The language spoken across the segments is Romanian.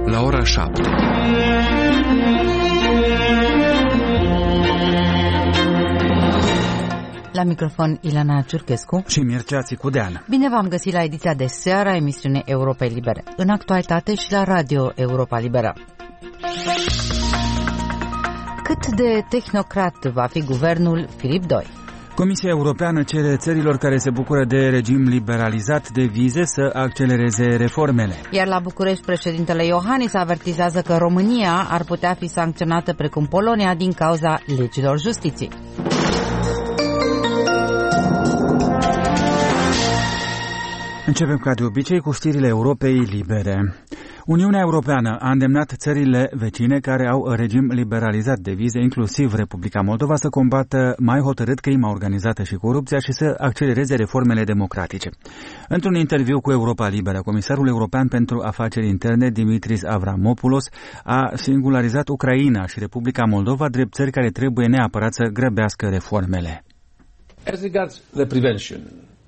la ora 7. La microfon Ilana Ciurchescu și Mircea Țicudean. Bine v-am găsit la ediția de seară a emisiunii Europei Libere, în actualitate și la Radio Europa Liberă. Cât de tehnocrat va fi guvernul Filip Doi? Comisia Europeană cere țărilor care se bucură de regim liberalizat de vize să accelereze reformele. Iar la București, președintele Iohannis avertizează că România ar putea fi sancționată precum Polonia din cauza legilor justiției. Începem ca de obicei cu știrile Europei Libere. Uniunea Europeană a îndemnat țările vecine care au regim liberalizat de vize, inclusiv Republica Moldova, să combată mai hotărât crima organizată și corupția și să accelereze reformele democratice. Într-un interviu cu Europa Liberă, Comisarul European pentru Afaceri Interne, Dimitris Avramopoulos, a singularizat Ucraina și Republica Moldova drept țări care trebuie neapărat să grăbească reformele. As regards the prevention,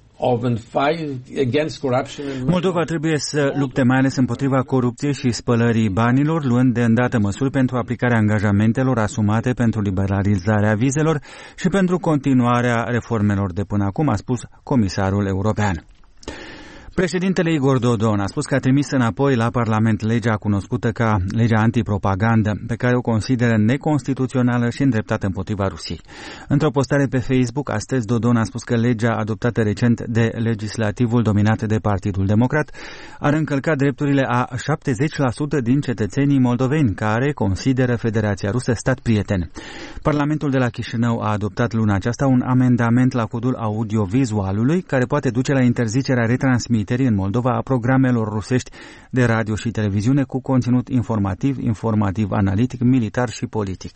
Moldova trebuie să lupte mai ales împotriva corupției și spălării banilor, luând de îndată măsuri pentru aplicarea angajamentelor asumate pentru liberalizarea vizelor și pentru continuarea reformelor de până acum, a spus Comisarul European. Președintele Igor Dodon a spus că a trimis înapoi la Parlament legea cunoscută ca legea antipropagandă, pe care o consideră neconstituțională și îndreptată împotriva Rusiei. Într-o postare pe Facebook, astăzi Dodon a spus că legea adoptată recent de legislativul dominat de Partidul Democrat ar încălca drepturile a 70% din cetățenii moldoveni, care consideră Federația Rusă stat prieten. Parlamentul de la Chișinău a adoptat luna aceasta un amendament la codul audiovizualului care poate duce la interzicerea retransmiterii în Moldova a programelor rusești de radio și televiziune cu conținut informativ, analitic, militar și politic.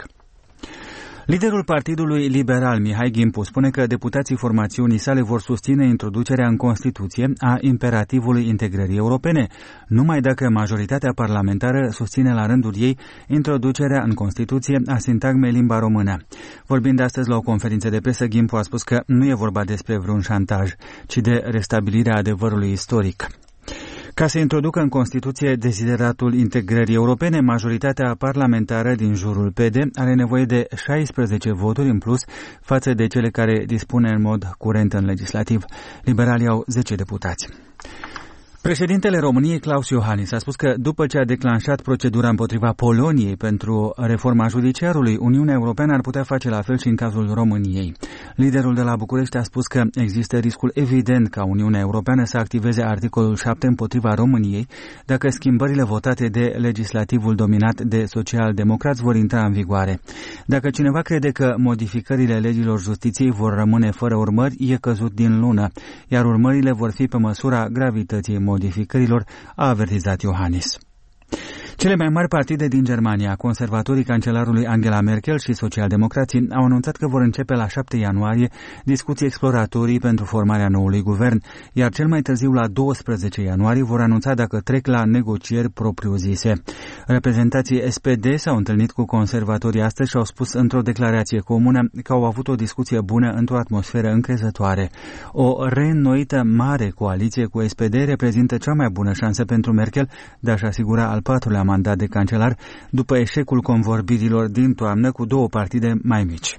Liderul Partidului Liberal, Mihai Gimpu, spune că deputații formațiunii sale vor susține introducerea în Constituție a imperativului integrării europene, numai dacă majoritatea parlamentară susține la rândul ei introducerea în Constituție a sintagmei limba română. Vorbind astăzi la o conferință de presă, Gimpu a spus că nu e vorba despre vreun șantaj, ci de restabilirea adevărului istoric. Ca să introducă în Constituție desideratul integrării europene, majoritatea parlamentară din jurul PD are nevoie de 16 voturi în plus față de cele care dispune în mod curent în legislativ. Liberalii au 10 deputați. Președintele României, Klaus Iohannis, a spus că după ce a declanșat procedura împotriva Poloniei pentru reforma judiciarului, Uniunea Europeană ar putea face la fel și în cazul României. Liderul de la București a spus că există riscul evident ca Uniunea Europeană să activeze articolul 7 împotriva României dacă schimbările votate de legislativul dominat de social-democrați vor intra în vigoare. Dacă cineva crede că modificările legilor justiției vor rămâne fără urmări, e căzut din lună, iar urmările vor fi pe măsura gravității modificărilor, a avertizat Iohannis. Cele mai mari partide din Germania, conservatorii cancelarului Angela Merkel și socialdemocrații, au anunțat că vor începe la 7 ianuarie discuții exploratorii pentru formarea noului guvern, iar cel mai târziu la 12 ianuarie vor anunța dacă trec la negocieri propriu-zise. Reprezentanții SPD s-au întâlnit cu conservatorii astăzi și au spus într-o declarație comună că au avut o discuție bună într-o atmosferă încrezătoare. O reînnoită mare coaliție cu SPD reprezintă cea mai bună șansă pentru Merkel de a-și asigura al patrulea mandat de cancelar după eșecul convorbirilor din toamnă cu două partide mai mici.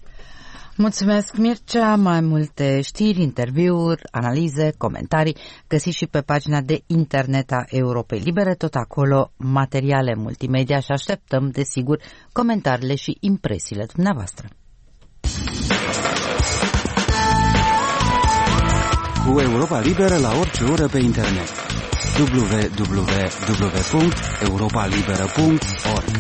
Mulțumesc, Mircea. Mai multe știri, interviuri, analize, comentarii găsiți și pe pagina de internet a Europei Libere, tot acolo materiale multimedia și așteptăm, desigur, comentariile și impresiile dumneavoastră. Cu Europa Liberă la orice oră pe internet. www.europalibera.org.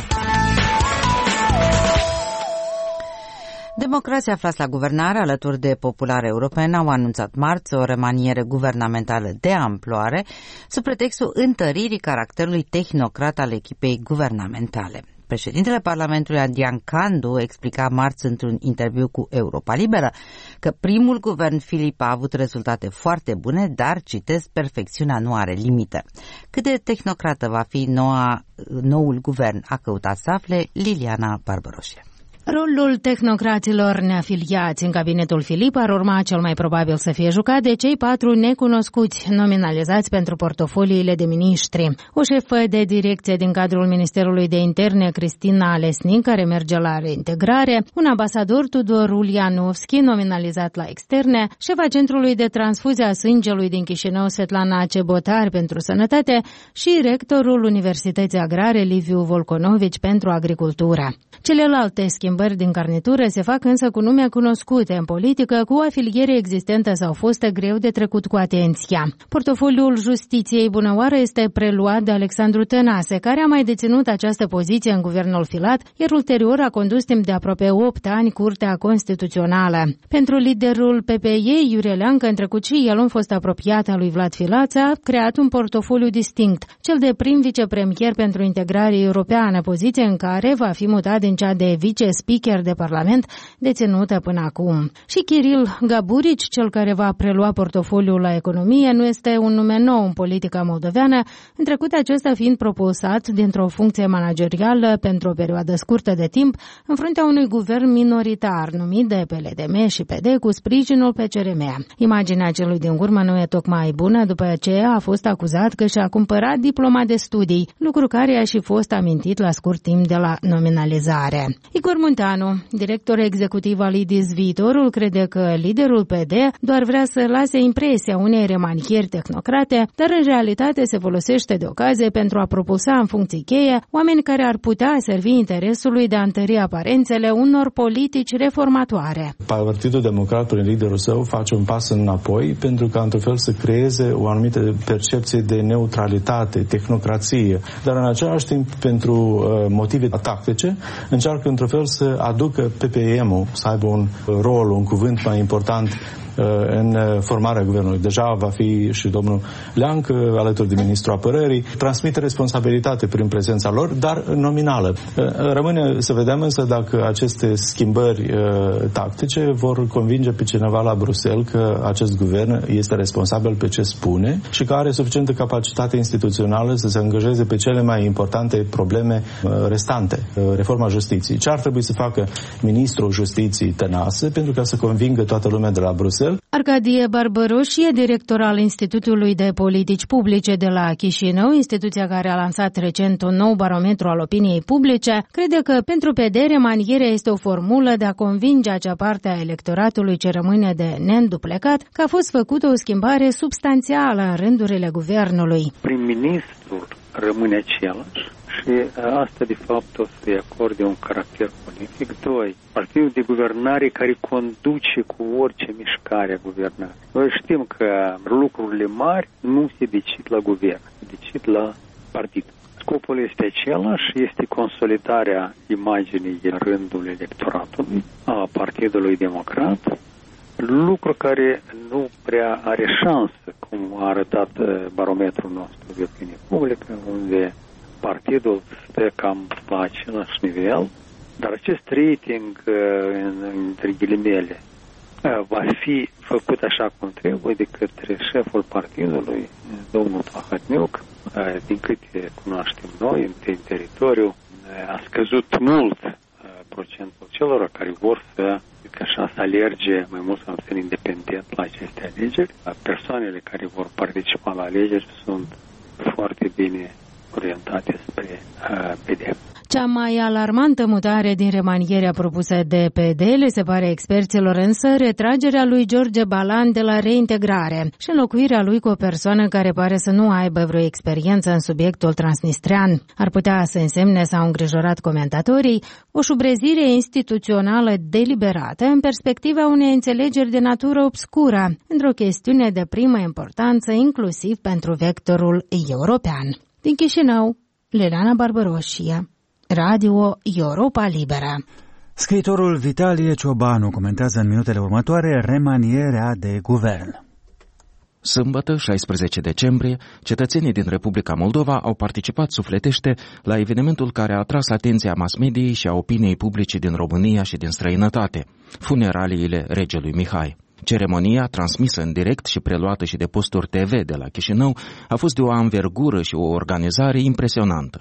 Democrații aflați la guvernare alături de Populare Europeană au anunțat marți o remaniere guvernamentală de amploare sub pretextul întăririi caracterului tehnocrat al echipei guvernamentale. Președintele Parlamentului Adrian Candu explica marți într-un interviu cu Europa Liberă că primul guvern Filip a avut rezultate foarte bune, dar, citez, perfecțiunea nu are limită. Cât de tehnocrată va fi noul guvern, a căutat să afle Liliana Barbaroșie. Rolul tehnocraților neafiliați în cabinetul Filip ar urma cel mai probabil să fie jucat de cei 4 necunoscuți nominalizați pentru portofoliile de miniștri. O șefă de direcție din cadrul Ministerului de Interne, Cristina Lesnic, care merge la reintegrare, un ambasador, Tudor Ulianovski, nominalizat la externe, șefa Centrului de Transfuzie a Sângelui din Chișinău, Svetlana Cebotar, pentru sănătate și rectorul Universității Agrare, Liviu Volconovici, pentru agricultură. Celelalte schimbări din garnitură se fac însă cu nume cunoscute în politică, cu afiliere existentă sau fostă, greu de trecut cu atenția. Portofoliul Justiției Bunăoară este preluat de Alexandru Tănase, care a mai deținut această poziție în guvernul Filat, iar ulterior a condus timp de aproape 8 ani Curtea Constituțională. Pentru liderul PPE, Iurie Leancă, în trecut și el, un fost apropiat al lui Vlad Filat, a creat un portofoliu distinct, cel de prim vicepremier pentru integrare europeană, poziție în care va fi mutat din cea de vice-speaker de Parlament deținută până acum. Și Kiril Gaburici, cel care va prelua portofoliul la economie, nu este un nume nou în politica moldoveană, în trecut acesta fiind propulsat dintr-o funcție managerială pentru o perioadă scurtă de timp în fruntea unui guvern minoritar numit de PLDM și PD cu sprijinul PCRM. Imaginea celui din urmă nu e tocmai bună după ce a fost acuzat că și-a cumpărat diploma de studii, lucru care a și fost amintit la scurt timp de la nominalizare. Igor Munteanu, director executiv al IDIS Viitorul, crede că liderul PD doar vrea să lase impresia unei remanieri tehnocrate, dar în realitate se folosește de ocazie pentru a propulsa în funcții cheie oameni care ar putea servi interesului de a întări aparențele unor politici reformatoare. Partidul Democrat, prin liderul său, face un pas înapoi pentru ca, într-un fel, să creeze o anumită percepție de neutralitate, tehnocrație, dar în același timp, pentru motive tactice, încearcă într-un fel să aducă PPM-ul să aibă un rol, un cuvânt mai important în formarea guvernului. Deja va fi și domnul Leancă alături de ministrul apărării. Transmite responsabilitate prin prezența lor, dar nominală. Rămâne să vedem însă dacă aceste schimbări tactice vor convinge pe cineva la Bruxelles că acest guvern este responsabil pe ce spune și că are suficientă capacitate instituțională să se angajeze pe cele mai importante probleme restante. Reforma justiției. Ce ar trebui să facă ministrul justiției Tănase pentru ca să convingă toată lumea de la Bruxelles? Arcadie Barbăroșie, director al Institutului de Politici Publice de la Chișinău, instituția care a lansat recent un nou barometru al opiniei publice, crede că pentru PD remanierea este o formulă de a convinge acea parte a electoratului ce rămâne de neînduplecat că a fost făcută o schimbare substanțială în rândurile guvernului. Prim-ministrul rămâne același și asta de fapt o să-i acorde un caracter politic. 2. Partidul de guvernare care conduce cu orice mișcare a guvernării. Noi știm că lucrurile mari nu se decid la guvern, se decid la partid. Scopul este același, este consolidarea imaginii în rândul electoratului a Partidului Democrat, lucru care nu prea are șansă, cum a arătat barometrul nostru de opinie publică, unde partidul stă cam la același nivel, dar acest rating, între ghilimele, va fi făcut așa cum trebuie de către șeful partidului, domnul Plahotniuc. Din câte cunoaștem noi, în teritoriu a scăzut mult procentul celor care vor să alerge mai mult sau să independent la aceste alegeri. Persoanele care vor participa la alegeri sunt foarte bine orientate spre PD. Cea mai alarmantă mutare din remanierea propusă de PD le se pare experților însă retragerea lui George Balan de la reintegrare și înlocuirea lui cu o persoană care pare să nu aibă vreo experiență în subiectul transnistrian. Ar putea să însemne, s-au îngrijorat comentatorii, o șubrezire instituțională deliberată în perspectiva unei înțelegeri de natură obscură, într-o chestiune de primă importanță inclusiv pentru vectorul european. Din Chișinău, Liliana Barbăroșie, Radio Europa Liberă. Scriitorul Vitalie Ciobanu comentează în minutele următoare remanierea de guvern. Sâmbătă, 16 decembrie, cetățenii din Republica Moldova au participat sufletește la evenimentul care a atras atenția mass-mediei și a opiniei publice din România și din străinătate, funeraliile regelui Mihai. Ceremonia, transmisă în direct și preluată și de posturi TV de la Chișinău, a fost de o anvergură și o organizare impresionantă.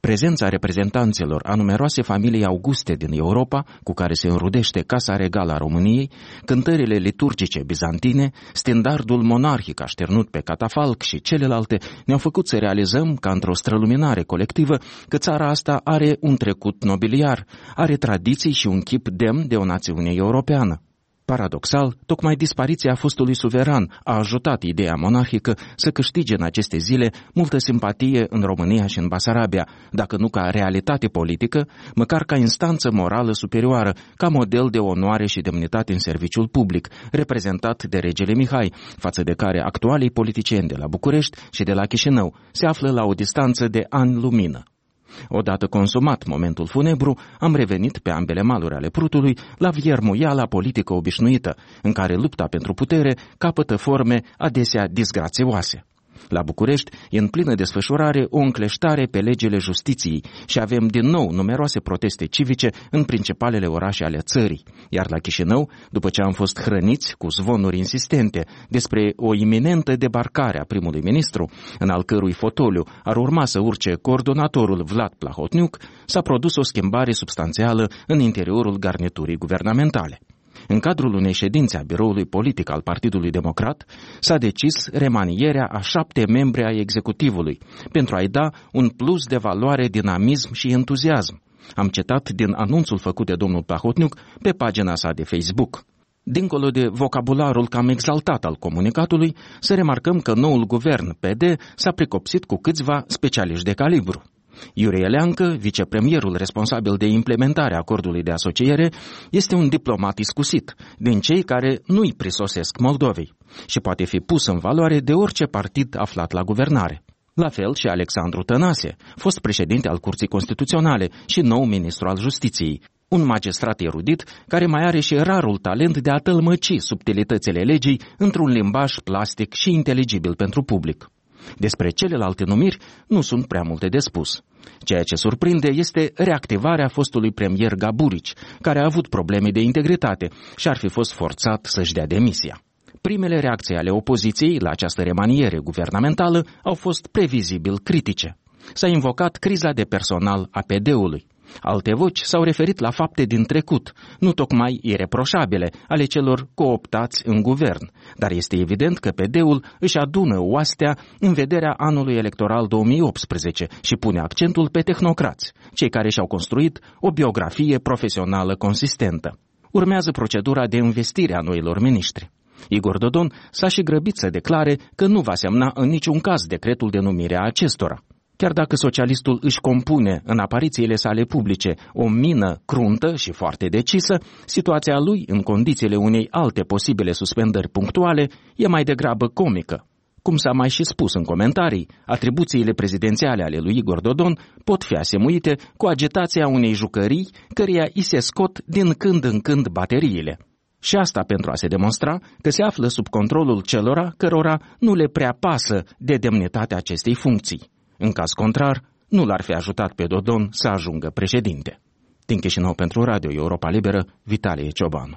Prezența reprezentanților a numeroase familii auguste din Europa, cu care se înrudește Casa Regală a României, cântările liturgice bizantine, standardul monarhic așternut pe catafalc și celelalte ne-au făcut să realizăm ca într-o străluminare colectivă că țara asta are un trecut nobiliar, are tradiții și un chip demn de o națiune europeană. Paradoxal, tocmai dispariția fostului suveran a ajutat ideea monarhică să câștige în aceste zile multă simpatie în România și în Basarabia, dacă nu ca realitate politică, măcar ca instanță morală superioară, ca model de onoare și demnitate în serviciul public, reprezentat de regele Mihai, față de care actualii politicieni de la București și de la Chișinău se află la o distanță de ani lumină. Odată consumat momentul funebru, am revenit pe ambele maluri ale Prutului la viermuiala politică obișnuită, în care lupta pentru putere capătă forme adesea disgrațioase. La București e în plină desfășurare o încleștare pe legile justiției și avem din nou numeroase proteste civice în principalele orașe ale țării, iar la Chișinău, după ce am fost hrăniți cu zvonuri insistente despre o iminentă debarcare a primului ministru, în al cărui fotoliu ar urma să urce coordonatorul Vlad Plahotniuc, s-a produs o schimbare substanțială în interiorul garniturii guvernamentale. În cadrul unei ședințe a biroului politic al Partidului Democrat, s-a decis remanierea a 7 membri ai executivului, pentru a-i da un plus de valoare, dinamism și entuziasm. Am citat din anunțul făcut de domnul Plahotniuc pe pagina sa de Facebook. Dincolo de vocabularul cam exaltat al comunicatului, să remarcăm că noul guvern PD s-a pricopsit cu câțiva specialiști de calibru. Iurie Leancă, vicepremierul responsabil de implementarea acordului de asociere, este un diplomat iscusit, din cei care nu-i prisosesc Moldovei și poate fi pus în valoare de orice partid aflat la guvernare. La fel și Alexandru Tănase, fost președinte al Curții Constituționale și nou ministru al Justiției, un magistrat erudit care mai are și rarul talent de a tălmăci subtilitățile legii într-un limbaj plastic și inteligibil pentru public. Despre celelalte numiri nu sunt prea multe de spus. Ceea ce surprinde este reactivarea fostului premier Gaburici, care a avut probleme de integritate și ar fi fost forțat să-și dea demisia. Primele reacții ale opoziției la această remaniere guvernamentală au fost previzibil critice. S-a invocat criza de personal a PD-ului. Alte voci s-au referit la fapte din trecut, nu tocmai ireproșabile, ale celor cooptați în guvern, dar este evident că PD-ul își adună oastea în vederea anului electoral 2018 și pune accentul pe tehnocrați, cei care și-au construit o biografie profesională consistentă. Urmează procedura de investire a noilor miniștri. Igor Dodon s-a și grăbit să declare că nu va semna în niciun caz decretul de numire a acestora. Chiar dacă socialistul își compune în aparițiile sale publice o mină cruntă și foarte decisă, situația lui, în condițiile unei alte posibile suspendări punctuale, e mai degrabă comică. Cum s-a mai și spus în comentarii, atribuțiile prezidențiale ale lui Igor Dodon pot fi asemuite cu agitația unei jucării căreia îi se scot din când în când bateriile. Și asta pentru a se demonstra că se află sub controlul celora cărora nu le prea pasă de demnitatea acestei funcții. În caz contrar, nu l-ar fi ajutat pe Dodon să ajungă președinte. Din Chișinău pentru Radio Europa Liberă, Vitalie Ciobanu.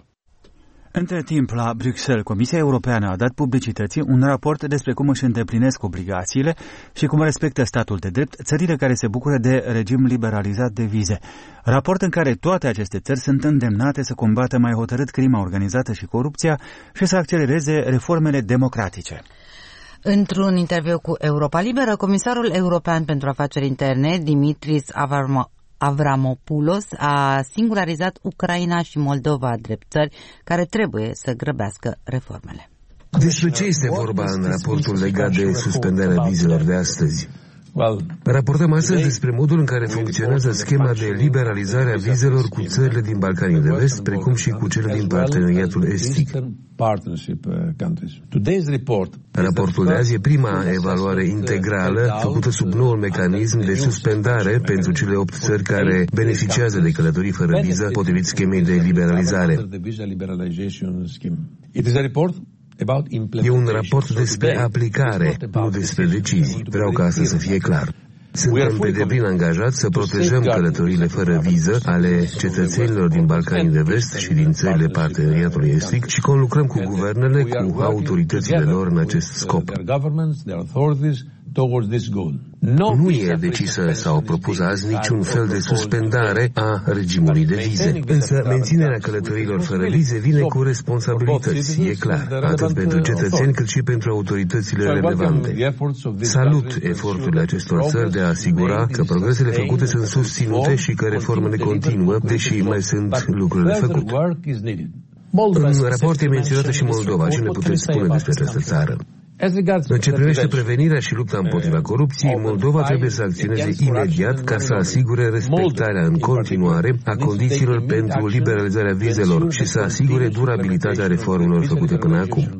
Între timp, la Bruxelles, Comisia Europeană a dat publicității un raport despre cum își îndeplinesc obligațiile și cum respectă statul de drept țările care se bucură de regim liberalizat de vize. Raport în care toate aceste țări sunt îndemnate să combată mai hotărât crima organizată și corupția și să accelereze reformele democratice. Într-un interviu cu Europa Liberă, comisarul european pentru afaceri interne, Dimitris Avramopoulos, a singularizat Ucraina și Moldova drept țări care trebuie să grăbească reformele. Despre ce este vorba în raportul legat de suspendarea vizelor de astăzi? Raportăm astăzi despre modul în care funcționează schema de liberalizare a vizelor cu țările din Balcanii de Vest, precum și cu cele din parteneriatul estic. Raportul de azi e prima evaluare integrală făcută sub noul mecanism de suspendare pentru cele 8 țări care beneficiază de călătorii fără viză potrivit schemei de liberalizare. E un raport despre aplicare, nu despre decizii. Vreau ca asta să fie clar. Suntem pe deplin angajați să protejăm călătoriile fără viză ale cetățenilor din Balcanii de Vest și din țările parteneriatului estic și conlucrăm cu guvernele, cu autoritățile lor în acest scop. Nu e decisă sau propusă azi niciun fel de suspendare a regimului de vize. Însă menținerea călătoriilor fără vize vine cu responsabilități, e clar, atât pentru cetățeni cât și pentru autoritățile relevante. Salut eforturile acestor țări de a asigura că progresele făcute sunt susținute și că reformele continuă, deși mai sunt lucruri de făcut. În raport e menționată și Moldova. Ce ne puteți spune despre această țară? În ce privește prevenirea și lupta împotriva corupției, Moldova trebuie să acționeze imediat ca să asigure respectarea în continuare a condițiilor pentru liberalizarea vizelor și să asigure durabilitatea reformelor făcute până acum.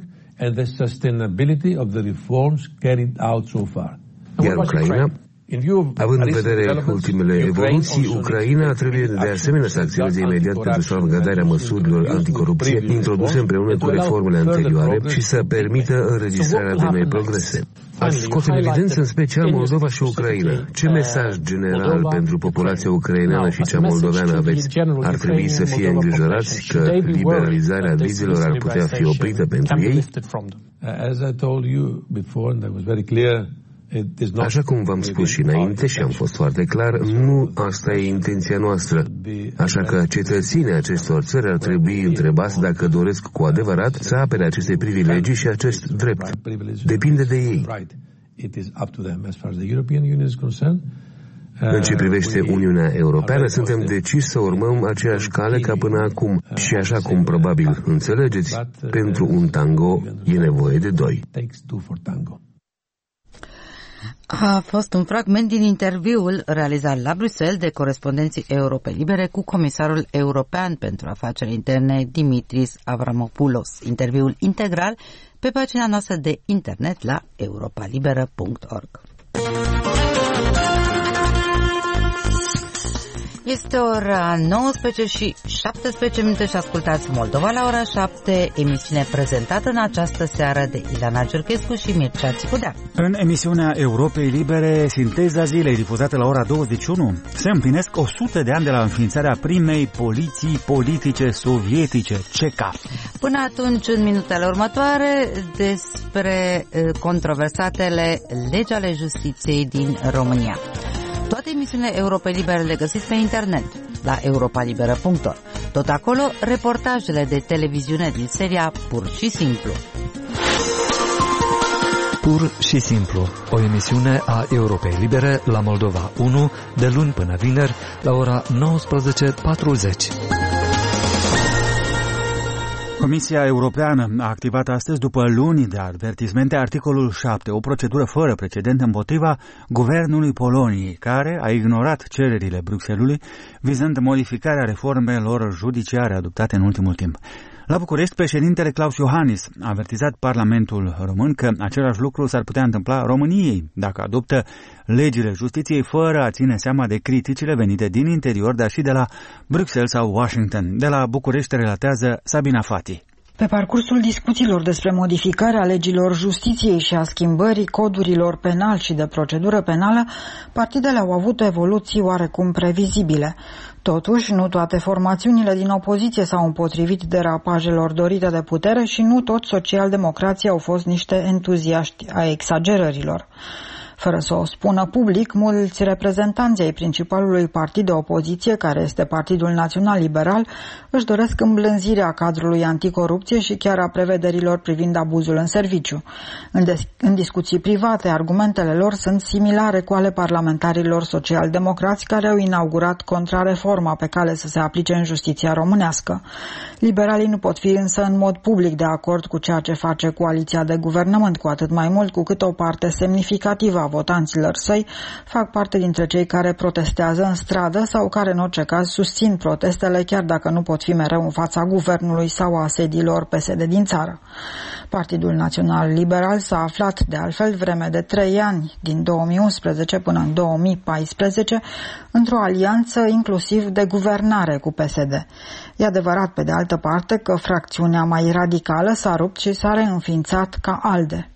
Iar Ucraina, având în vedere ultimele evoluții, Ucraina trebuie de asemenea să acționeze imediat pentru salvgardarea măsurilor anticorupție introduse împreună cu reformele anterioare și să permită înregistrarea de noi progrese. Ați scos în evidență în special Moldova și Ucraina. Ce mesaj general pentru populația ucraineană și cea moldoveană aveți? Ar trebui să fie îngrijorați că liberalizarea vizelor ar putea fi oprită pentru ei? Așa cum v-am spus și înainte și am fost foarte clar, nu asta e intenția noastră. Așa că cetățenii acestor țări ar trebui întrebați dacă doresc cu adevărat să apere aceste privilegii și acest drept. Depinde de ei. În ce privește Uniunea Europeană, suntem deciși să urmăm aceeași cale ca până acum și așa cum probabil înțelegeți, pentru un tango e nevoie de doi. A fost un fragment din interviul realizat la Bruxelles de corespondenții Europei Libere cu comisarul european pentru afaceri interne Dimitris Avramopoulos. Interviul integral pe pagina noastră de internet la europalibera.org. Este ora 19 și 17 minute și ascultați Moldova la ora 7, emisiune prezentată în această seară de Ilana Cerchescu și Mircea Țicudea. În emisiunea Europei Libere, sinteza zilei difuzată la ora 21, se împlinesc 100 de ani de la înființarea primei poliții politice sovietice, CECA. Până atunci, în minutele următoare, despre controversatele legi ale justiției din România. Toate emisiunile Europei Libere le găsiți pe internet, la europalibera.org. Tot acolo, reportajele de televiziune din seria Pur și Simplu. Pur și Simplu, o emisiune a Europei Libere la Moldova 1, de luni până vineri, la ora 19:40. Comisia Europeană a activat astăzi, după luni de avertismente, articolul 7, o procedură fără precedent împotriva guvernului Poloniei, care a ignorat cererile Bruxellesului vizând modificarea reformelor judiciare adoptate în ultimul timp. La București, președintele Klaus Iohannis a avertizat Parlamentul român că același lucru s-ar putea întâmpla României dacă adoptă legile justiției fără a ține seama de criticile venite din interior, dar și de la Bruxelles sau Washington. De la București relatează Sabina Fati. Pe parcursul discuțiilor despre modificarea legilor justiției și a schimbării codurilor penal și de procedură penală, partidele au avut evoluții oarecum previzibile. Totuși, nu toate formațiunile din opoziție s-au împotrivit derapajelor dorite de putere și nu toți socialdemocrații au fost niște entuziaști ai exagerărilor. Fără să o spună public, mulți reprezentanți ai principalului partid de opoziție, care este Partidul Național Liberal, își doresc îmblânzirea cadrului anticorupție și chiar a prevederilor privind abuzul în serviciu. În discuții private, argumentele lor sunt similare cu ale parlamentarilor social-democrați care au inaugurat contrareforma pe cale să se aplice în justiția românească. Liberalii nu pot fi însă în mod public de acord cu ceea ce face coaliția de guvernământ, cu atât mai mult cu cât o parte semnificativă a votanților săi fac parte dintre cei care protestează în stradă sau care în orice caz susțin protestele chiar dacă nu pot fi mereu în fața guvernului sau a sediilor PSD din țară. Partidul Național Liberal s-a aflat de altfel vreme de 3 ani, din 2011 până în 2014, într-o alianță inclusiv de guvernare cu PSD. E adevărat, pe de altă parte, că fracțiunea mai radicală s-a rupt și s-a reînființat ca ALDE.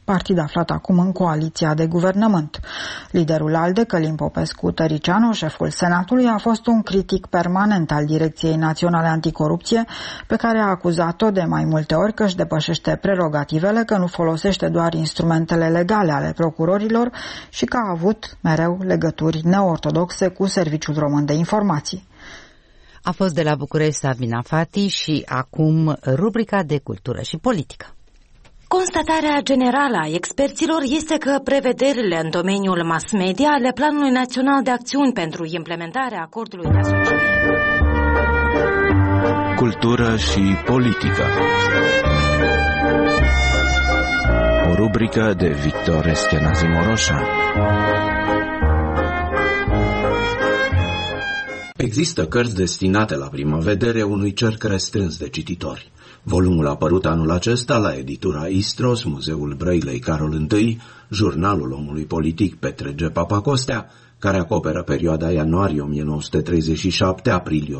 partid aflat acum în coaliția de guvernământ. Liderul ALDE, Călin Popescu-Tăricianu, șeful Senatului, a fost un critic permanent al Direcției Naționale Anticorupție, pe care a acuzat-o de mai multe ori că își depășește prerogativele, că nu folosește doar instrumentele legale ale procurorilor și că a avut mereu legături neortodoxe cu Serviciul Român de Informații. A fost de la București Sabina Fati și acum rubrica de cultură și politică. Constatarea generală a experților este că prevederile în domeniul mass media ale Planului Național de Acțiuni pentru implementarea acordului de asociere. Cultură și politică. O rubrică de Victor Eschenazi Moroșa. Există cărți destinate la prima vedere unui cerc restrâns de cititori. Volumul a apărut anul acesta la editura Istros, Muzeul Brăilei Carol I, Jurnalul omului politic Petre G. Papacostea, care acoperă perioada ianuarie 1937-aprilie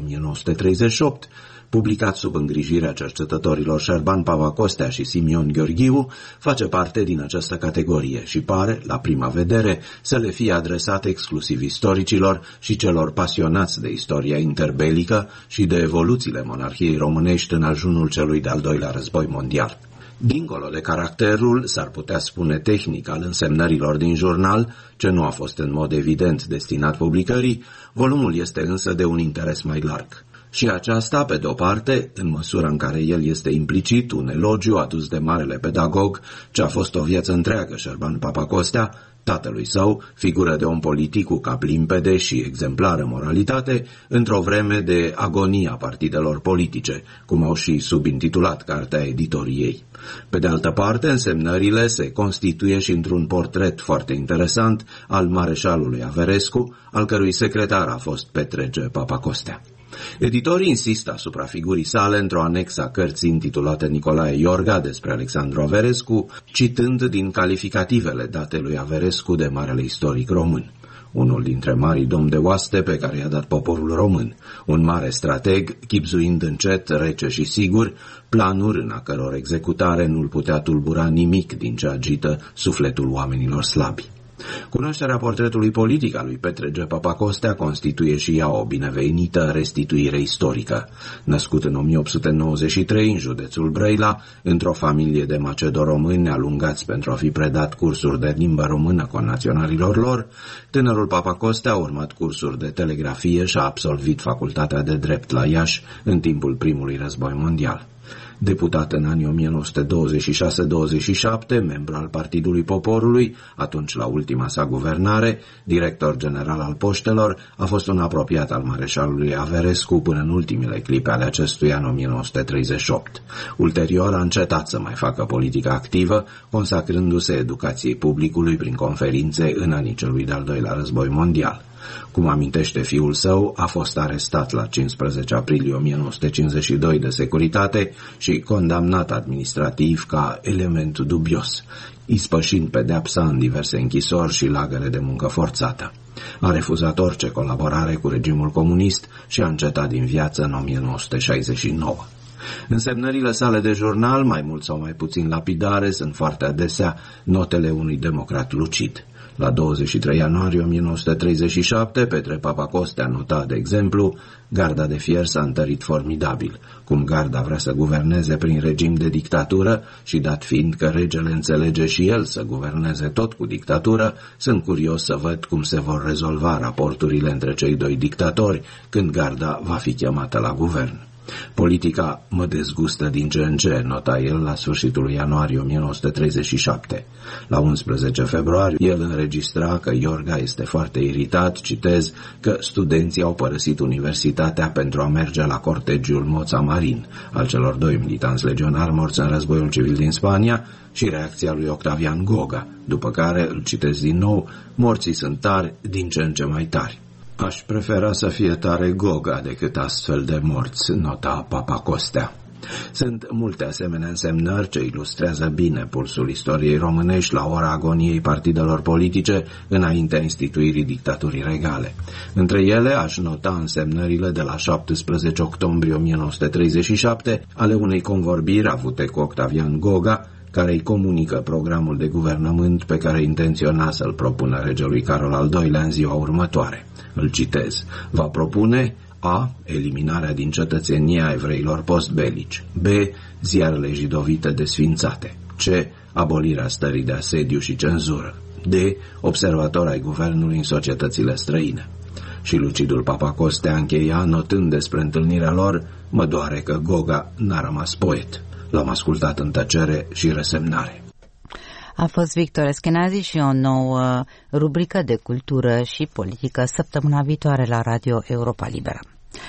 1938, publicat sub îngrijirea cercetătorilor Șerban Papacostea și Simion Gheorghiu, face parte din această categorie și pare, la prima vedere, să le fie adresat exclusiv istoricilor și celor pasionați de istoria interbelică și de evoluțiile monarhiei românești în ajunul celui de-al doilea război mondial. Dincolo de caracterul, s-ar putea spune tehnic, al însemnărilor din jurnal, ce nu a fost în mod evident destinat publicării, volumul este însă de un interes mai larg. Și aceasta, pe de-o parte, în măsura în care el este implicit un elogiu adus de marele pedagog, ce a fost o viață întreagă Șerban Papacostea, tatălui său, figură de om politic cu cap limpede și exemplară moralitate, într-o vreme de agonia partidelor politice, cum au și subintitulat cartea editorii ei. Pe de altă parte, însemnările se constituie și într-un portret foarte interesant al mareșalului Averescu, al cărui secretar a fost Petre G. Papacostea. Editorii insistă asupra figurii sale într-o anexă a cărții intitulată Nicolae Iorga despre Alexandru Averescu, citând din calificativele date lui Averescu de marele istoric român. Unul dintre marii domni de oaste pe care i-a dat poporul român, un mare strateg, chibzuind încet, rece și sigur, planuri în a căror executare nu-l putea tulbura nimic din ce agită sufletul oamenilor slabi. Cunoașterea portretului politic al lui Petre G. Papacostea constituie și ea o binevenită restituire istorică. Născut în 1893 în județul Brăila, într-o familie de macedoromâni alungați pentru a fi predat cursuri de limbă română connaționalilor lor, tânărul Papacostea a urmat cursuri de telegrafie și a absolvit facultatea de drept la Iași în timpul primului război mondial. Deputat în anii 1926-27, membru al Partidului Poporului, atunci la ultima sa guvernare, director general al poștelor, a fost un apropiat al mareșalului Averescu până în ultimele clipe ale acestuia în 1938. Ulterior a încetat să mai facă politică activă, consacrându-se educației publicului prin conferințe în anii celui de-al doilea război mondial. Cum amintește fiul său, a fost arestat la 15 aprilie 1952 de securitate și condamnat administrativ ca element dubios, ispășind pedeapsa în diverse închisori și lagăre de muncă forțată. A refuzat orice colaborare cu regimul comunist și a încetat din viață în 1969. Însemnările sale de jurnal, mai mult sau mai puțin lapidare, sunt foarte adesea notele unui democrat lucid. La 23 ianuarie 1937, Petre Papacostea nota, de exemplu, garda de fier s-a întărit formidabil, cum garda vrea să guverneze prin regim de dictatură și dat fiind că regele înțelege și el să guverneze tot cu dictatură, sunt curios să văd cum se vor rezolva raporturile între cei doi dictatori când garda va fi chemată la guvern. Politica mă dezgustă din ce în ce, nota el la sfârșitul lui ianuarie 1937. La 11 februarie, el înregistra că Iorga este foarte iritat, citez, că studenții au părăsit universitatea pentru a merge la cortegiul Moța Marin, al celor doi militanți legionari morți în războiul civil din Spania, și reacția lui Octavian Goga, după care, îl citez din nou, morții sunt tari, din ce în ce mai tari. Aș prefera să fie tare Goga decât astfel de morți, nota Papacostea. Sunt multe asemenea însemnări ce ilustrează bine pulsul istoriei românești la ora agoniei partidelor politice înaintea instituirii dictaturii regale. Între ele aș nota însemnările de la 17 octombrie 1937 ale unei convorbiri avute cu Octavian Goga, care îi comunică programul de guvernământ pe care intenționa să-l propună regelui Carol al II-lea în ziua următoare. Îl citez. Va propune A. Eliminarea din cetățenia evreilor postbelici. B. Ziarele jidovite desfințate. C. Abolirea stării de asediu și cenzură. D. Observator ai guvernului în societățile străine. Și lucidul Papa Costea încheia notând despre întâlnirea lor: mă doare că Goga n-a rămas poet. L-am ascultat în tăcere și resemnare. A fost Victor Eschenazi și o nouă rubrică de cultură și politică săptămâna viitoare la Radio Europa Liberă.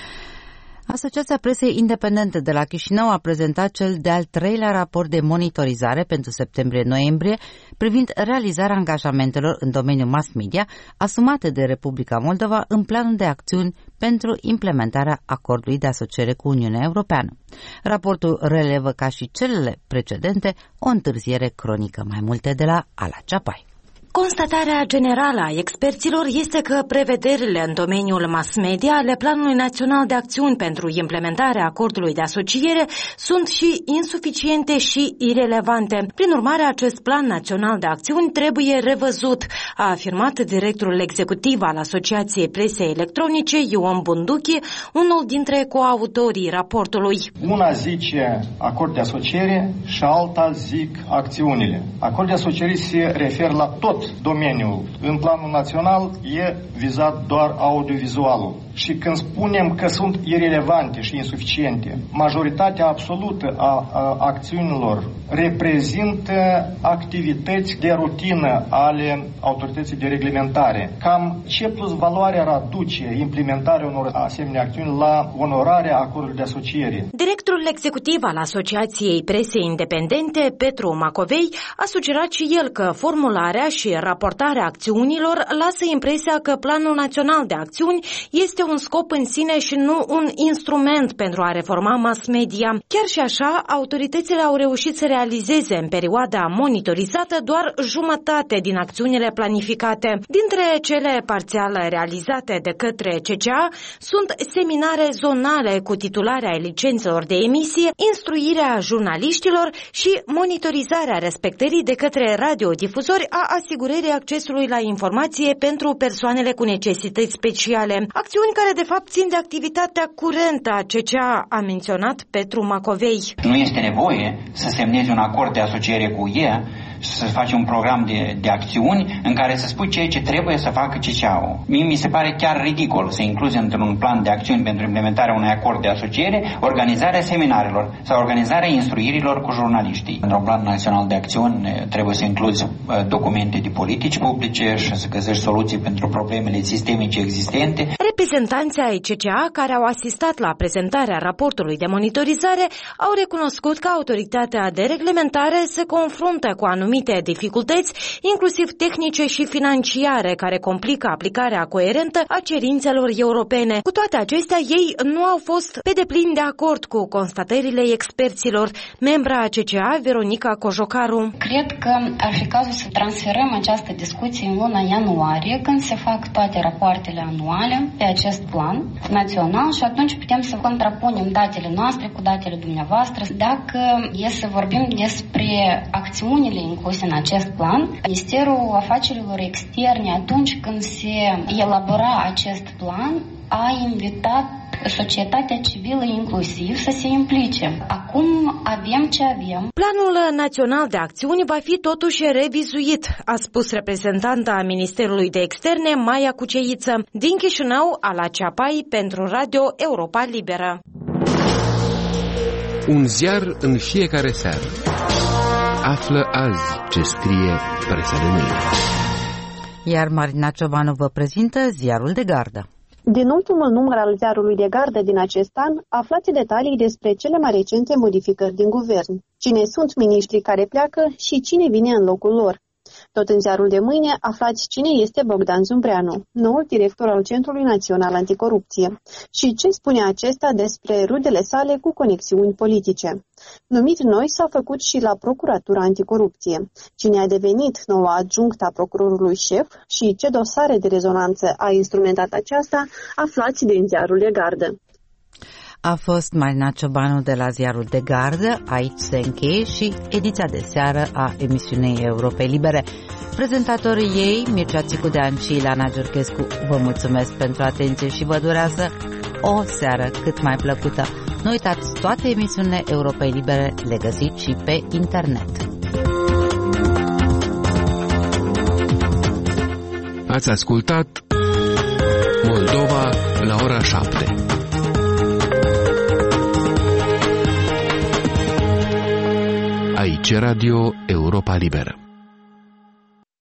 Asociația Presei Independente de la Chișinău a prezentat cel de-al 3-lea raport de monitorizare pentru septembrie-noiembrie privind realizarea angajamentelor în domeniul mass media asumate de Republica Moldova în planul de acțiuni pentru implementarea acordului de asociere cu Uniunea Europeană. Raportul relevă, ca și celele precedente, o întârziere cronică. Mai multe de la Ala Ceapai. Constatarea generală a experților este că prevederile în domeniul mass media ale Planului Național de Acțiuni pentru implementarea acordului de asociere sunt și insuficiente și irelevante. Prin urmare, acest Plan Național de Acțiuni trebuie revăzut, a afirmat directorul executiv al Asociației Presei Electronice, Ion Bunduchi, unul dintre coautorii raportului. Una zice acord de asociere și alta zic acțiunile. Acord de asociere se referă la tot domeniul. În planul național e vizat doar audiovizualul. Și când spunem că sunt irelevante și insuficiente, majoritatea absolută a acțiunilor reprezintă activități de rutină ale autorității de reglementare. Cam ce plus valoare ar aduce implementarea unor asemenea acțiuni la onorarea acordului de asociere? Directorul executiv al Asociației Presei Independente, Petru Macovei, a sugerat și el că formularea și raportarea acțiunilor lasă impresia că Planul Național de Acțiuni este un scop în sine și nu un instrument pentru a reforma mass media. Chiar și așa, autoritățile au reușit să realizeze în perioada monitorizată doar jumătate din acțiunile planificate. Dintre cele parțial realizate de către CCA sunt seminare zonale cu titularea licențelor de emisie, instruirea jurnaliștilor și monitorizarea respectării de către radiodifuzori a asigurării accesului la informație pentru persoanele cu necesități speciale. Acțiuni care de fapt țin de activitatea curentă a CCA, a menționat Petru Macovei. Nu este nevoie să semnezi un acord de asociere cu UE, să faci un program de acțiuni în care să spui ceea ce trebuie să facă CCA-ul. Mie mi se pare chiar ridicol să incluzi într-un plan de acțiuni pentru implementarea unui acord de asociere organizarea seminarelor sau organizarea instruirilor cu jurnaliștii. Într-un plan național de acțiuni trebuie să incluzi documente de politici publice și să găsești soluții pentru problemele sistemice existente. Reprezentanții ai CCA care au asistat la prezentarea raportului de monitorizare au recunoscut că autoritatea de reglementare se confruntă cu anumite dificultăți, inclusiv tehnice și financiare, care complică aplicarea coerentă a cerințelor europene. Cu toate acestea, ei nu au fost pe deplin de acord cu constatările experților. Membra a CCA, Veronica Cojocaru. Cred că ar fi cazul să transferăm această discuție în luna ianuarie, când se fac toate rapoartele anuale pe acest plan național și atunci putem să contrapunem datele noastre cu datele dumneavoastră. Dacă e să vorbim despre acțiunile incluse în acest plan, Ministerul Afacerilor Externe, atunci când se elabora acest plan, a invitat societatea civilă inclusiv să se implice. Acum avem ce avem. Planul Național de Acțiuni va fi totuși revizuit, a spus reprezentanta Ministerului de Externe, Maia Cuceiță. Din Chișinău, Ala Ceapai, pentru Radio Europa Liberă. Un ziar în fiecare seară. Află azi ce scrie presa de mâine. Iar Marina Ciobanu vă prezintă ziarul de gardă. Din ultimul număr al ziarului de gardă din acest an, aflați detalii despre cele mai recente modificări din guvern. Cine sunt miniștrii care pleacă și cine vine în locul lor. Tot în ziarul de mâine aflați cine este Bogdan Zumbreanu, noul director al Centrului Național Anticorupție, și ce spune acesta despre rudele sale cu conexiuni politice. Numit noi s-a făcut și la Procuratura Anticorupție. Cine a devenit noua adjunctă a procurorului șef și ce dosare de rezonanță a instrumentat aceasta, aflați din ziarul de gardă. A fost Marina Ciobanu de la ziarul De Gardă. Aici se încheie și ediția de seară a emisiunii Europei Libere. Prezentatorii ei, Mircea Țicudean și Ilana Giurchescu, vă mulțumesc pentru atenție și vă durează o seară cât mai plăcută. Nu uitați, toate emisiunile Europei Libere le găsiți și pe internet. Ați ascultat Moldova la ora 7. Aici Radio Europa Liberă.